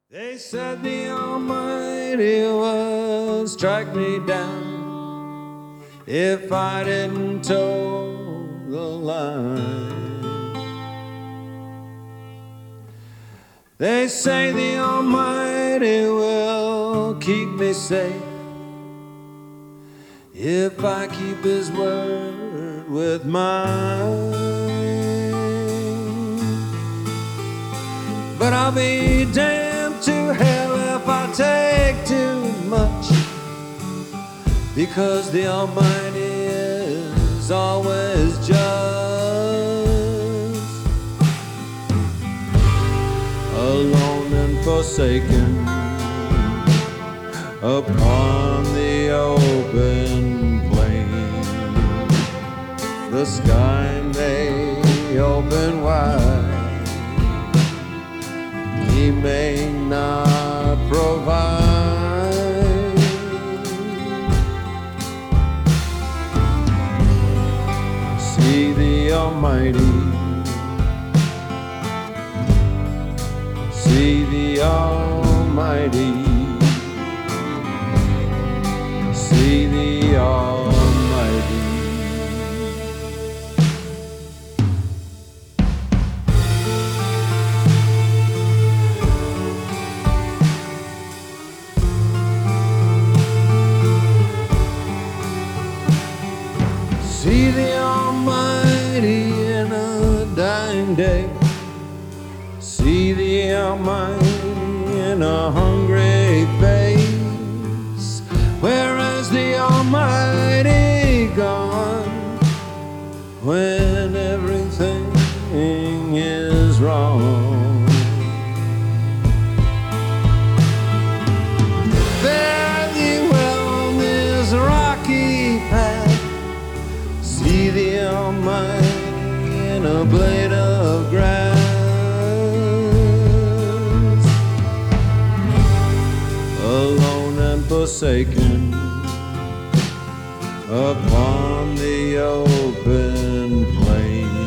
They said the Almighty would strike me down if I didn't toe the line. They say the Almighty will keep me safe if I keep His word with mine. But I'll be damned to hell if I take too much, because the Almighty is always just. Alone and forsaken upon the open plain, the sky may open wide, He may not provide. See the Almighty, see the Almighty, see the Almighty. See the Almighty in a dying day. See the Almighty in a hungry face. Where is the Almighty gone when everything is wrong? Fare thee well on this rocky path. See the Almighty in a blade of grass. Alone and forsaken upon the open plain,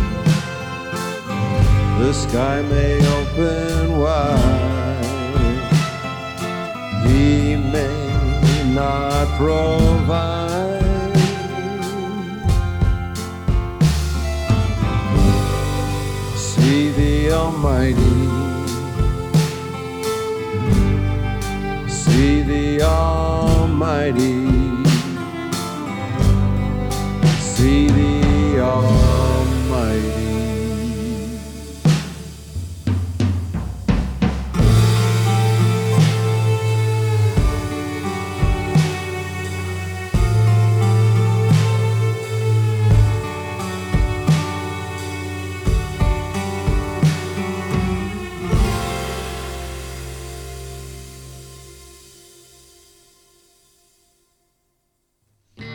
the sky may open wide, He may not provide. See the Almighty, see the Almighty,